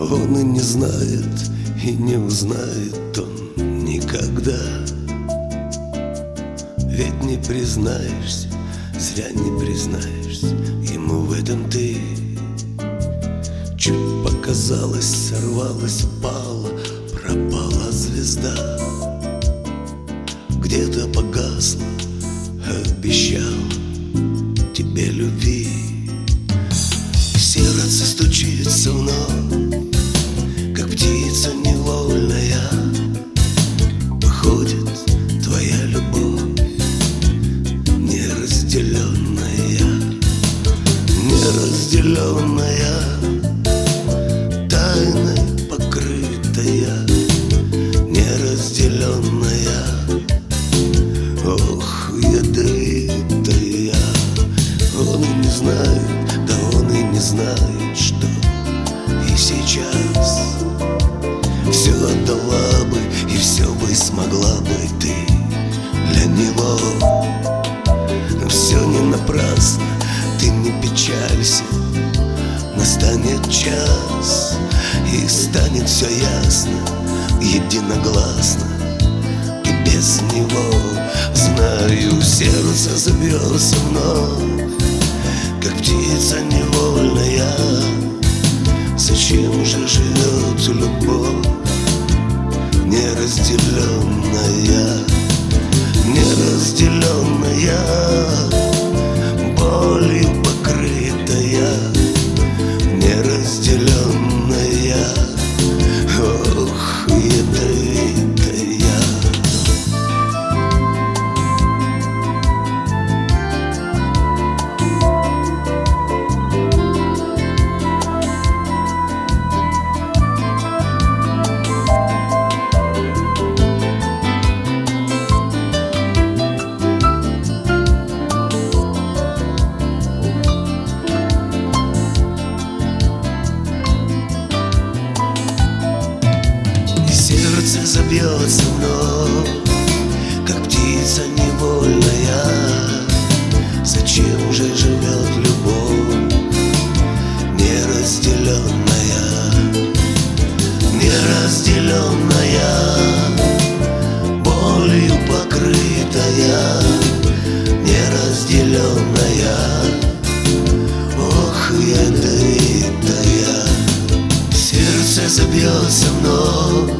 Он и не знает, и не узнает он никогда. Ведь не признаешься, зря не признаешься ему в этом ты. Чуть показалось, сорвалась, пала, пропала звезда. Где-то погасла, обещал тебе любви. Сердце стучится вновь, как птица невольная. Выходит твоя любовь, неразделенная, неразделенная, тайной покрытая, неразделенная. Ох, ядовитая. Он и не знает, да он и не знает, что и сейчас все отдала бы, и все бы смогла бы ты для него. Но все не напрасно, ты не печалься, настанет час, и станет все ясно, единогласно. И без него, знаю, сердце забьется вновь, как птица невольная. Зачем же живет любовь неразделенная, неразделенная, болью покрытая, неразделенная. Ох, ядовитая. Сердце забьется вновь, как птица невольная. Зачем же живет любовь неразделенная, неразделенная, болью покрытая, неразделенная. Ох, ядовитая. Сердце забьется вновь,